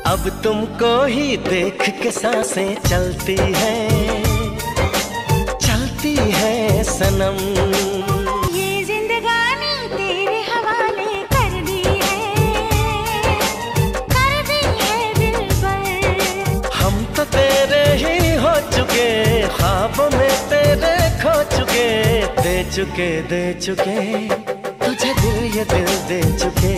अब तुमको ही देख के सांसें चलती है सनम। ये जिंदगानी तेरे हवाले कर दी है दिलबर। हम तो तेरे ही हो चुके, ख्वाबों में तेरे खो चुके, दे चुके तुझे दिल ये दिल दे चुके।